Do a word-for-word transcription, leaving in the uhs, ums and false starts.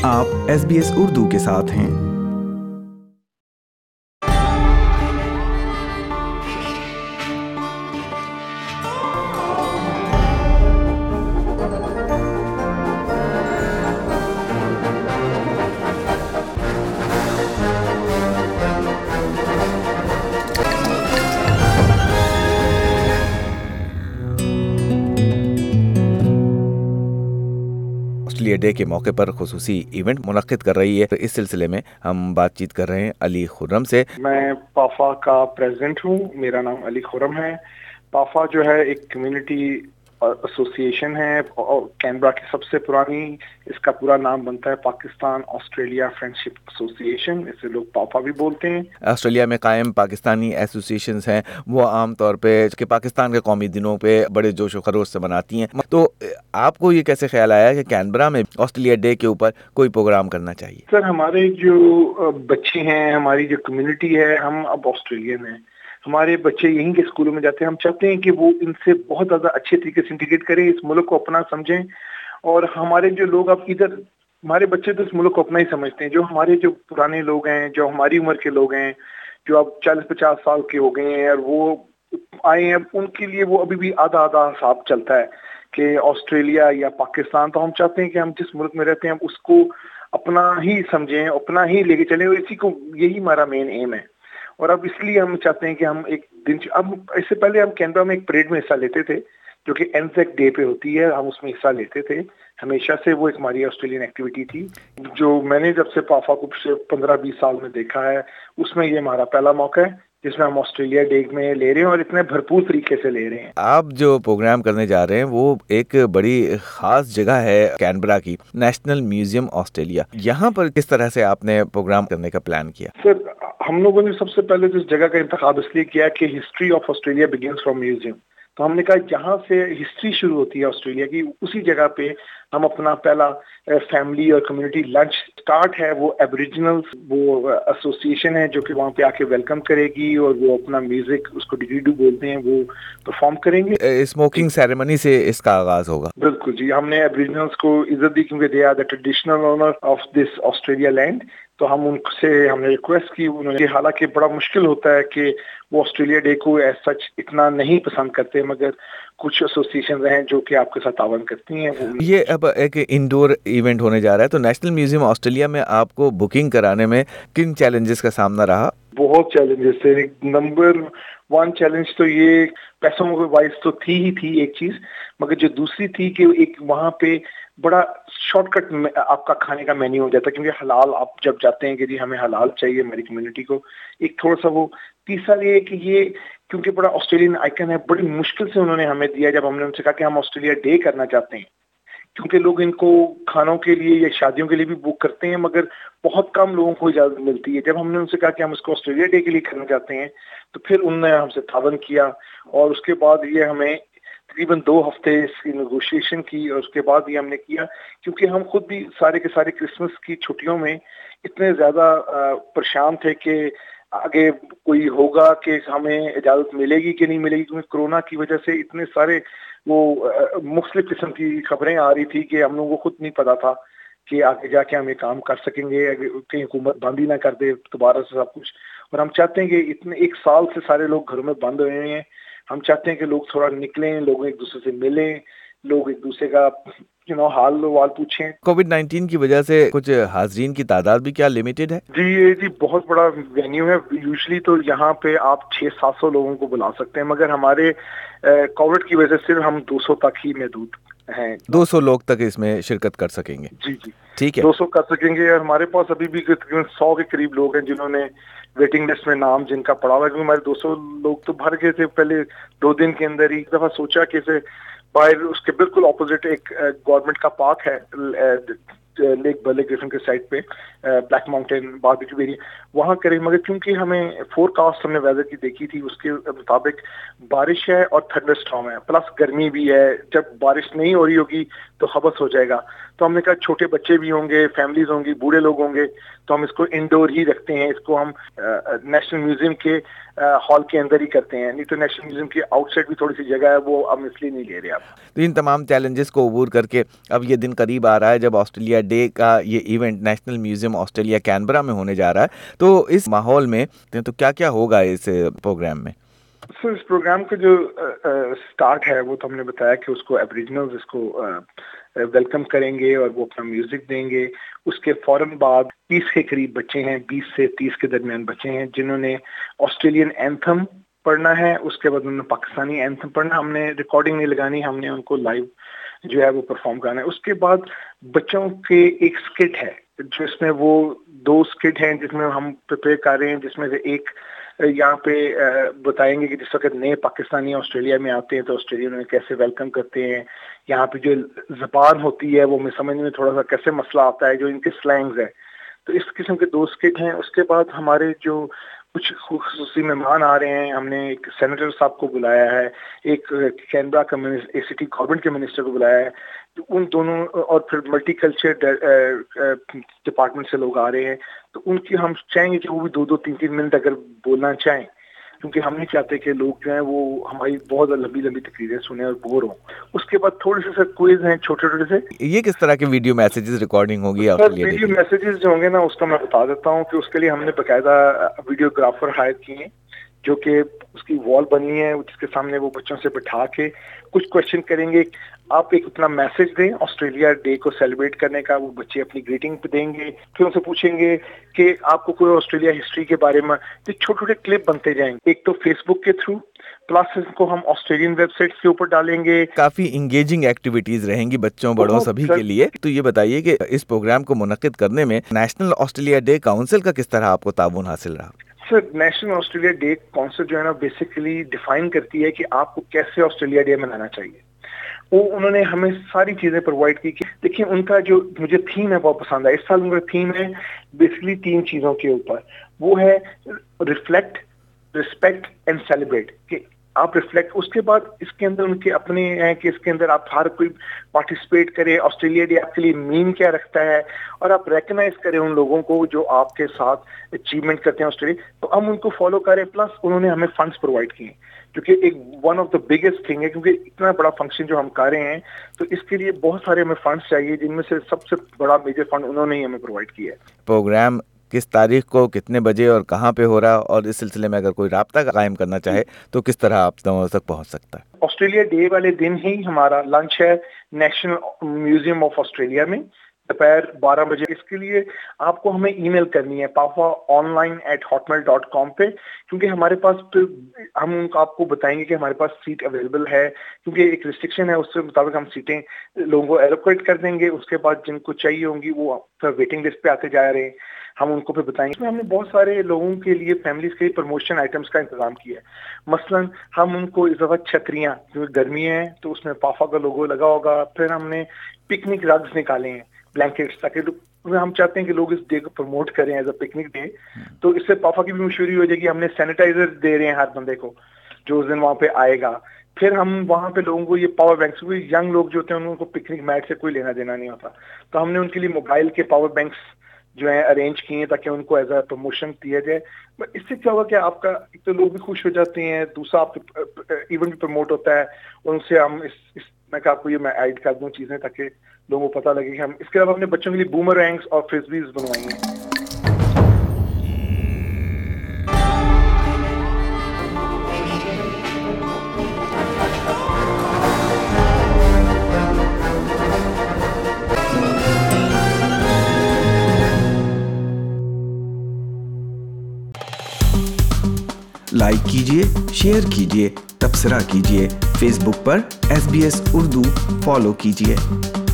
آپ S B S Urdu کے ساتھ ہیں۔ آسٹریلیا ڈے کے موقع پر خصوصی ایونٹ منعقد کر رہی ہے۔ اس سلسلے میں ہم بات چیت کر رہے ہیں علی خرم سے۔ میں پافا کا پریزیڈنٹ ہوں، میرا نام علی خرم ہے۔ پافا جو ہے ایک کمیونٹی ایسوسی ایشن ہے کینبرا کی سب سے پرانی، اس کا پورا نام بنتا ہے پاکستان آسٹریلیا فرینڈشپ ایسوسی ایشن، اسے لوگ پافا بھی بولتے ہیں۔ آسٹریلیا میں قائم پاکستانی ایسوسی ایشنز ہیں وہ عام طور پہ کہ پاکستان کے قومی دنوں پہ بڑے جوش و خروش سے مناتی ہیں، تو آپ کو یہ کیسے خیال آیا کہ کینبرا میں آسٹریلیا ڈے کے اوپر کوئی پروگرام کرنا چاہیے؟ سر، ہمارے جو بچے ہیں، ہماری جو کمیونٹی ہے، ہم اب آسٹریلین ہیں، ہمارے بچے یہیں کے اسکولوں میں جاتے ہیں، ہم چاہتے ہیں کہ وہ ان سے بہت زیادہ اچھے طریقے سے انٹیگریٹ کریں، اس ملک کو اپنا سمجھیں، اور ہمارے جو لوگ اب ادھر، ہمارے بچے تو اس ملک کو اپنا ہی سمجھتے ہیں، جو ہمارے جو پرانے لوگ ہیں، جو ہماری عمر کے لوگ ہیں، جو اب چالیس پچاس سال کے ہو گئے ہیں اور وہ آئے ہیں، ان کے لیے وہ ابھی بھی آدھا آدھا حساب چلتا ہے کہ آسٹریلیا یا پاکستان۔ تو ہم چاہتے ہیں کہ ہم جس ملک میں رہتے ہیں ہم اس کو اپنا ہی سمجھیں، اپنا ہی لے کے چلیں، اور اسی کو یہی ہمارا مین ایم ہے۔ اور اب اس لیے ہم چاہتے ہیں کہ ہم ایک دن، اب اس سے پہلے ہم کینبرا میں ایک پریڈ میں حصہ لیتے تھے جو کہ اینزیک ڈے پہ ہوتی ہے، ہم اس میں حصہ لیتے تھے ہمیشہ سے، وہ ایک ہماری آسٹریلین ایکٹیویٹی تھی جو میں نے جب سے پافا کو پچھلے پندرہ بیس سال میں دیکھا ہے، اس میں یہ ہمارا پہلا موقع ہے جس میں ہم آسٹریلیا ڈے میں لے رہے ہیں اور اتنے بھرپور طریقے سے لے رہے ہیں۔ آپ جو پروگرام کرنے جا رہے ہیں وہ ایک بڑی خاص جگہ ہے کینبرا کی، نیشنل میوزیم آسٹریلیا، یہاں پر کس طرح سے آپ نے پروگرام کرنے کا پلان کیا؟ سر، ہم لوگوں نے سب سے پہلے تو اس جگہ کا انتخاب اس لیے کیا کہ history of Australia begins from museum, تو ہم نے کہا جہاں سے ہسٹری شروع ہوتی ہے آسٹریلیا کی، اسی جگہ پہ ہم اپنا پہلا فیملی اور کمیونٹی لنچ سٹارٹ ہے، وہ ایبریجنلز وہ ایسوسی ایشن ہے جو کہ وہاں پہ آ کے ویلکم کرے گی، اور وہ اپنا میوزک، اس کو ڈیڈیڈو بولتے ہیں، وہ پرفارم کریں گے۔ اسموکنگ سیریمنی سے اس کا آغاز ہوگا؟ بالکل جی، ہم نے ایبریجنلز کو عزت دی کیونکہ they are the traditional owner of this Australia land, تو ہم ان سے ہم نے ریکویسٹ کی، انہوں نے، حالانکہ بڑا مشکل ہوتا ہے کہ وہ آسٹریلیا ڈے کو ایز سچ اتنا نہیں پسند کرتے، مگر کچھ ایسوسی ایشن ہیں جو کہ آپ کے ساتھ تعاون کرتی ہیں۔ یہ اب ایک انڈور ایونٹ ہونے جا رہا ہے، تو نیشنل میوزیم آسٹریلیا میں آپ کو بکنگ کرانے میں کن چیلنجز کا سامنا رہا؟ بہت چیلنجز تھے۔ نمبر ون چیلنج تو یہ پیسوں کے وائز تو تھی ہی تھی ایک چیز، مگر جو دوسری تھی کہ ایک وہاں پہ بڑا شارٹ کٹ آپ کا کھانے کا مینیو ہو جاتا ہے، کیونکہ حلال آپ جب جاتے ہیں کہ جی ہمیں حلال چاہیے ہماری کمیونٹی کو، ایک تھوڑا سا وہ۔ تیسرا یہ کہ یہ کیونکہ بڑا آسٹریلین آئیکن ہے، بڑی مشکل سے انہوں نے ہمیں دیا جب ہم نے ان سے کہا کہ ہم آسٹریلیا ڈے کرنا چاہتے ہیں، کیونکہ لوگ ان کو کھانوں کے لیے یا شادیوں کے لیے بھی بک کرتے ہیں، مگر بہت کم لوگوں کو اجازت ملتی ہے۔ جب ہم نے ان سے کہا کہ ہم اس کو آسٹریلیا ڈے کے لیے کرنا چاہتے ہیں، تو پھر انہوں نے ہم سے تعاون کیا، اور اس کے بعد یہ ہمیں تقریباً دو ہفتے اس کی نیگوشیشن کی، اور اس کے بعد یہ ہم نے کیا، کیونکہ ہم خود بھی سارے کے سارے کرسمس کی چھٹیوں میں اتنے زیادہ پریشان تھے کہ آگے کوئی ہوگا کہ ہمیں اجازت ملے گی کہ نہیں ملے گی، کیونکہ کرونا کی وجہ سے اتنے سارے وہ مختلف قسم کی خبریں آ رہی تھی کہ ہم لوگوں کو خود نہیں پتا تھا کہ آگے جا کے ہم یہ کام کر سکیں گے، کہیں حکومت بند ہی نہ کر دے دوبارہ سے سب کچھ۔ اور ہم چاہتے ہیں کہ اتنے ایک سال سے سارے لوگ گھروں میں بند ہوئے ہیں، ہم چاہتے ہیں کہ لوگ تھوڑا نکلیں، لوگ ایک دوسرے سے ملیں، لوگ ایک دوسرے کا یو نو حال وال پوچھیں۔ کووڈ نائنٹین کی وجہ سے کچھ حاضرین کی تعداد بھی کیا لمیٹڈ ہے؟ جی یہ جی بہت بڑا وینیو ہے، یوزلی تو یہاں پہ آپ چھ سات سو لوگوں کو بلا سکتے ہیں، مگر ہمارے کووڈ کی وجہ سے ہم دو سو تک ہی محدود ہیں۔ دو سو لوگ تک اس میں شرکت کر سکیں گے؟ جی جی ٹھیک ہے، دو سو کر سکیں گے، اور ہمارے پاس ابھی بھی تقریباً سو کے قریب لوگ ہیں جنہوں نے ویٹنگ لسٹ میں نام جن کا پڑا ہوا ہے، کیونکہ ہمارے دو سو لوگ تو بھر گئے تھے پہلے دو دن کے اندر ہی۔ ایک دفعہ سوچا کہ اسے باہر اس کے بالکل اپوزٹ ایک گورنمنٹ کا پارک ہے لیک برلے گریفن کے سائڈ پہ، بلیک ماؤنٹین باربیکیو ایریا، وہاں کریں، مگر کیونکہ ہمیں فور کاسٹ ہم نے ویدر کی دیکھی تھی، اس کے مطابق بارش ہے اور تھنڈر اسٹارم ہے، پلس گرمی بھی ہے، جب بارش نہیں ہو رہی ہوگی تو حبس ہو جائے گا، تو ہم نے کہا چھوٹے بچے بھی ہوں گے, فیملیز ہوں گی, بوڑھے لوگ ہوں گے, تو ہم اس کو انڈور ہی رکھتے ہیں, اس کو ہم نیشنل میوزیم کے ہال کے اندر ہی کرتے ہیں, نہیں تو نیشنل میوزیم کی آؤٹ سائڈ بھی تھوڑی سی جگہ ہے, وہ ہم اس لیے نہیں لے رہے. آپ تو ان تمام چیلنجز کو عبور کر کے اب یہ دن قریب آ رہا ہے جب آسٹریلیا ڈے کا یہ event National Museum Australia Canberra میں ہونے جا رہا ہے, تو اس ماحول میں تو کیا کیا ہوگا اس پروگرام میں؟ سر اس پروگرام کا جو سٹارٹ ہے وہ تو ہم نے بتایا کہ اس کو ایبریجنلز اس کو ویلکم کریں گے اور وہ اپنا میوزک دیں گے. اس کے فوراً بعد تیس کے قریب بچے ہیں, بیس سے تیس کے درمیان بچے ہیں جنہوں نے آسٹریلین اینتھم پڑھنا ہے. اس کے بعد انہوں نے پاکستانی اینتھم پڑھنا, ہم نے ریکارڈنگ نہیں لگانی, ہم نے ان کو لائیو جو ہے وہ پرفارم کرنا ہے. اس کے بعد بچوں کے ایک اسکٹ ہے جس میں وہ دو اسکٹ ہیں جس میں ہم پریپیئر کر رہے ہیں, جس میں سے ایک یہاں پہ بتائیں گے کہ جس وقت نئے پاکستانی آسٹریلیا میں آتے ہیں تو آسٹریلیا میں کیسے ویلکم کرتے ہیں, یہاں پہ جو زبان ہوتی ہے وہ میں سمجھنے میں تھوڑا سا کیسے مسئلہ آتا ہے, جو ان کے سلینگز ہیں. تو اس قسم کے دو اسکٹ ہیں. اس کے بعد ہمارے جو کچھ خصوصی مہمان آ رہے ہیں, ہم نے ایک سینیٹر صاحب کو بلایا ہے, ایک کینبرا کا اے سی ٹی گورنمنٹ کے منسٹر کو بلایا ہے. ان دونوں اور پھر ملٹی کلچر ڈپارٹمنٹ سے لوگ آ رہے ہیں, تو ان کی ہم چاہیں گے کہ وہ بھی دو دو تین تین منٹ اگر بولنا چاہیں, کیونکہ ہم نہیں چاہتے کہ لوگ جو ہیں وہ ہماری بہت لمبی لمبی تقریریں سنیں اور بور ہوں. اس کے بعد تھوڑے سے سر کوئز ہیں چھوٹے چھوٹے سے. یہ کس طرح کے ویڈیو میسیجز ریکارڈنگ ہوگی؟ سر ویڈیو میسیجز جو ہوں گے نا اس کا میں بتا دیتا ہوں کہ اس کے لیے ہم نے باقاعدہ ویڈیو گرافر ہائر کیے ہیں جو کہ اس کی وال بنی ہے جس کے سامنے وہ بچوں سے بٹھا کے کچھ کوشچن کریں گے. آپ ایک اپنا میسج دیں آسٹریلیا ڈے کو سیلیبریٹ کرنے کا, وہ بچے اپنی گریٹنگ پہ دیں گے. پھر ان سے پوچھیں گے کہ آپ کو کوئی آسٹریلیا ہسٹری کے بارے میں, تو چھوٹے چھوٹے کلپ بنتے جائیں گے, ایک تو فیس بک کے تھرو, پلس ان کو ہم آسٹریلین ویب سائٹ کے اوپر ڈالیں گے. کافی انگیجنگ ایکٹیویٹیز رہیں گی بچوں بڑوں سبھی کے لیے. تو یہ بتائیے کہ اس پروگرام کو منعقد کرنے میں نیشنل آسٹریلیا ڈے کاؤنسل کا کس طرح آپ کو تعاون حاصل رہا؟ Sir national Australia day council جو ہے نا بیسیکلی ڈیفائن کرتی ہے کہ آپ کو کیسے آسٹریلیا ڈے منانا چاہیے. وہ انہوں نے ہمیں ساری چیزیں پرووائڈ کی. دیکھیے ان کا جو مجھے تھیم ہے بہت پسند ہے. اس سال ان کا تھیم ہے بیسیکلی تین چیزوں کے اوپر, وہ ہے ریفلیکٹ, ریسپیکٹ اینڈ سیلیبریٹ. کہ آپ ریفلیکٹ, اس کے بعد اس کے اندر ان کے اپنے ہیں کہ اس کے اندر آپ ہر کوئی پارٹیسپیٹ کرے, آسٹریلیا ڈے آپ کے لیے مین کیا رکھتا ہے, اور آپ ریکگنائز کریں ان لوگوں کو جو آپ کے ساتھ اچیومنٹ کرتے ہیں آسٹریلیا. تو ہم ان کو فالو کریں. پلس انہوں نے ہمیں فنڈس پرووائڈ کیے کیونکہ ایک one of the biggest thing ہے, کیونکہ اتنا بڑا فنکشن جو ہم کر رہے ہیں تو اس کے لیے بہت سارے ہمیں فنڈس چاہیے, جن میں سے سب سے بڑا میجر فنڈ انہوں نے ہی ہمیں پرووائڈ کیا ہے. پروگرام کس تاریخ کو, کتنے بجے اور کہاں پہ ہو رہا, اور اس سلسلے میں اگر کوئی رابطہ قائم کرنا چاہے تو کس طرح آپ تک پہنچ سکتا ہے؟ آسٹریلیا ڈے والے دن ہی ہمارا لنچ ہے نیشنل میوزیم آف آسٹریلیا میں دوپہر بارہ بجے. اس کے لیے آپ کو ہمیں ای میل کرنی ہے پافا online at hotmail dot com پہ, کیونکہ ہمارے پاس پھر ہم آپ کو بتائیں گے کہ ہمارے پاس سیٹ اویلیبل ہے, کیونکہ ایک ریسٹرکشن ہے, اس کے مطابق ہم سیٹیں لوگوں کو ایلوکیٹ کر دیں گے. اس کے بعد جن کو چاہیے ہوں گی وہ ویٹنگ لسٹ پہ آتے جا رہے ہیں, ہم ان کو پھر بتائیں گے. ہم نے بہت سارے لوگوں کے لیے فیملیز کے پروموشن آئٹمس کا انتظام کیا ہے. مثلاً ہم ان کو اس دفعہ چھتریاں, جو گرمی ہے تو اس میں پافا کا لوگو لگا ہوگا. پھر ہم نے پکنک رگز نکالے ہیں, بلینکٹس, تاکہ ہم چاہتے ہیں کہ لوگ اس ڈے کو پروموٹ کریں ایز اے پکنک ڈے. تو اس سے پافا کی بھی مشہوری ہو جائے گی. ہم نے سینیٹائزر دے رہے ہیں ہر بندے کو جو اس دن وہاں پہ آئے گا. پھر ہم وہاں پہ لوگوں کو یہ پاور بینکس, کوئی ینگ لوگ جو ہوتے ہیں ان کو پکنک میٹ سے کوئی لینا دینا نہیں ہوتا, تو ہم نے ان کے لیے موبائل کے پاور بینکس جو ہیں ارینج کیے ہیں تاکہ ان کو ایز اے پروموشن دیا جائے. اس سے کیا ہوگا کہ آپ کا ایک تو لوگ بھی خوش ہو جاتے ہیں, دوسرا آپ ایونٹ بھی پروموٹ ہوتا ہے. ان سے ہم اس, اس میں کہ آپ کو یہ میں ایڈ کر دوں چیزیں تاکہ لوگوں کو پتہ لگے کہ ہم اس کے علاوہ ہم نے بچوں کے لیے بومرینگس اور فرسبیز بنوائی ہیں. لائک کیجیے, شیئر کیجیے, تبصرہ کیجیے. فیس بک پر S B S Urdu follow کیجیے.